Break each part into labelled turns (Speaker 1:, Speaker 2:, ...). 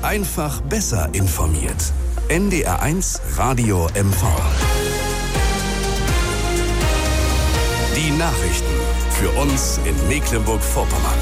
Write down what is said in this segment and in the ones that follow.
Speaker 1: Einfach besser informiert. NDR1 Radio MV. Die Nachrichten für uns in Mecklenburg-Vorpommern.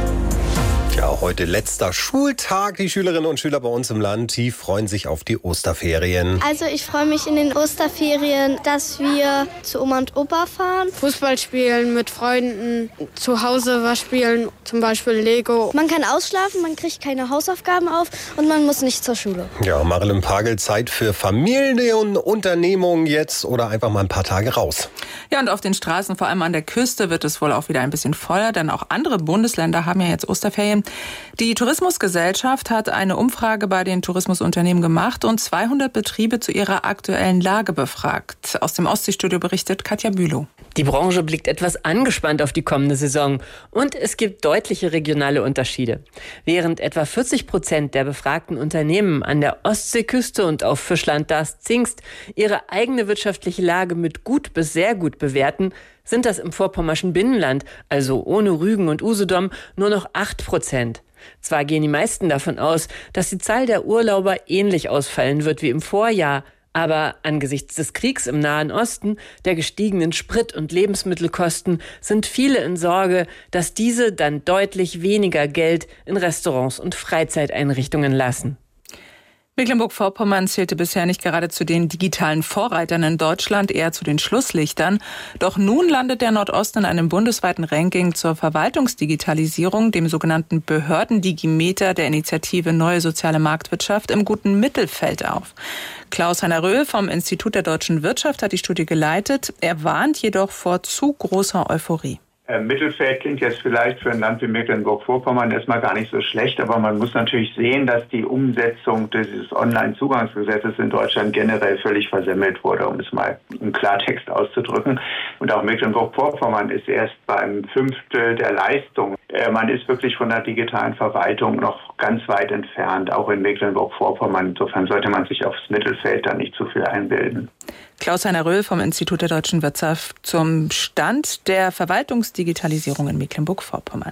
Speaker 2: Ja, heute letzter Schultag. Die Schülerinnen und Schüler bei uns im Land, die freuen sich auf die Osterferien.
Speaker 3: Also ich freue mich in den Osterferien, dass wir zu Oma und Opa fahren.
Speaker 4: Fußball spielen mit Freunden, zu Hause was spielen, zum Beispiel Lego.
Speaker 3: Man kann ausschlafen, man kriegt keine Hausaufgaben auf und man muss nicht zur Schule.
Speaker 2: Ja, Marilyn Pagel, Zeit für Familienunternehmungen jetzt oder einfach mal ein paar Tage raus.
Speaker 5: Ja, und auf den Straßen, vor allem an der Küste, wird es wohl auch wieder ein bisschen voller, denn auch andere Bundesländer haben ja jetzt Osterferien. Die Tourismusgesellschaft hat eine Umfrage bei den Tourismusunternehmen gemacht und 200 Betriebe zu ihrer aktuellen Lage befragt. Aus dem Ostseestudio berichtet Katja Bülow.
Speaker 6: Die Branche blickt etwas angespannt auf die kommende Saison und es gibt deutliche regionale Unterschiede. Während etwa 40% der befragten Unternehmen an der Ostseeküste und auf Fischland Darß-Zingst ihre eigene wirtschaftliche Lage mit gut bis sehr gut bewerten, sind das im vorpommerschen Binnenland, also ohne Rügen und Usedom, nur noch 8%. Zwar gehen die meisten davon aus, dass die Zahl der Urlauber ähnlich ausfallen wird wie im Vorjahr, aber angesichts des Kriegs im Nahen Osten, der gestiegenen Sprit- und Lebensmittelkosten, sind viele in Sorge, dass diese dann deutlich weniger Geld in Restaurants und Freizeiteinrichtungen lassen.
Speaker 5: Mecklenburg-Vorpommern zählte bisher nicht gerade zu den digitalen Vorreitern in Deutschland, eher zu den Schlusslichtern. Doch nun landet der Nordosten in einem bundesweiten Ranking zur Verwaltungsdigitalisierung, dem sogenannten Behördendigimeter der Initiative Neue Soziale Marktwirtschaft, im guten Mittelfeld auf. Klaus-Heiner Röhl vom Institut der deutschen Wirtschaft hat die Studie geleitet. Er warnt jedoch vor zu großer Euphorie.
Speaker 7: Mittelfeld klingt jetzt vielleicht für ein Land wie Mecklenburg-Vorpommern erstmal gar nicht so schlecht, aber man muss natürlich sehen, dass die Umsetzung dieses Online-Zugangsgesetzes in Deutschland generell völlig versemmelt wurde, um es mal im Klartext auszudrücken. Und auch Mecklenburg-Vorpommern ist erst beim Fünftel der Leistung. Man ist wirklich von der digitalen Verwaltung noch ganz weit entfernt, auch in Mecklenburg-Vorpommern. Insofern sollte man sich aufs Mittelfeld da nicht zu viel einbilden.
Speaker 5: Klaus-Heiner Röhl vom Institut der deutschen Wirtschaft zum Stand der Verwaltungsdigitalisierung in Mecklenburg-Vorpommern.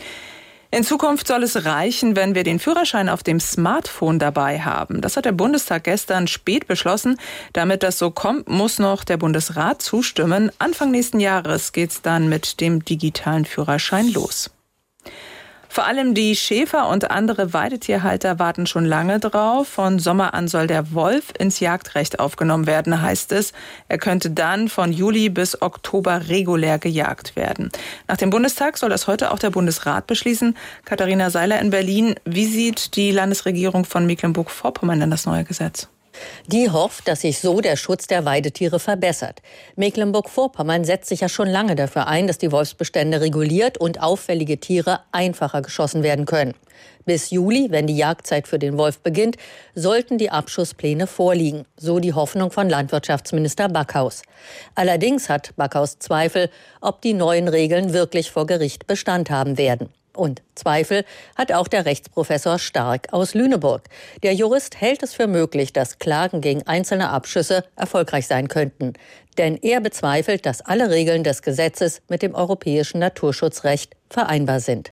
Speaker 5: In Zukunft soll es reichen, wenn wir den Führerschein auf dem Smartphone dabei haben. Das hat der Bundestag gestern spät beschlossen. Damit das so kommt, muss noch der Bundesrat zustimmen. Anfang nächsten Jahres geht's dann mit dem digitalen Führerschein los. Vor allem die Schäfer und andere Weidetierhalter warten schon lange drauf. Von Sommer an soll der Wolf ins Jagdrecht aufgenommen werden, heißt es. Er könnte dann von Juli bis Oktober regulär gejagt werden. Nach dem Bundestag soll das heute auch der Bundesrat beschließen. Katharina Seiler in Berlin. Wie sieht die Landesregierung von Mecklenburg-Vorpommern denn das neue Gesetz?
Speaker 8: Die hofft, dass sich so der Schutz der Weidetiere verbessert. Mecklenburg-Vorpommern setzt sich ja schon lange dafür ein, dass die Wolfsbestände reguliert und auffällige Tiere einfacher geschossen werden können. Bis Juli, wenn die Jagdzeit für den Wolf beginnt, sollten die Abschusspläne vorliegen, so die Hoffnung von Landwirtschaftsminister Backhaus. Allerdings hat Backhaus Zweifel, ob die neuen Regeln wirklich vor Gericht Bestand haben werden. Und Zweifel hat auch der Rechtsprofessor Stark aus Lüneburg. Der Jurist hält es für möglich, dass Klagen gegen einzelne Abschüsse erfolgreich sein könnten. Denn er bezweifelt, dass alle Regeln des Gesetzes mit dem europäischen Naturschutzrecht vereinbar sind.